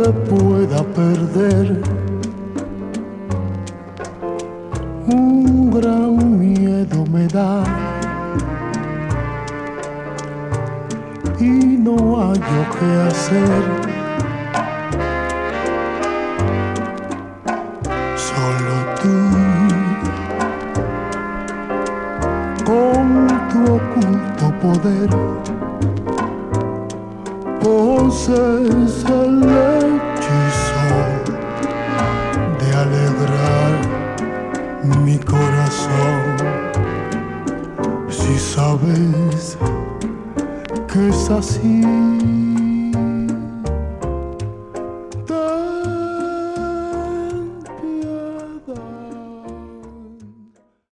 te pueda perder. Un gran miedo me da y no hallo qué hacer. Solo tú, con tu oculto poder, posees el hechizo de alegrar mi corazón. Si sabes que es así.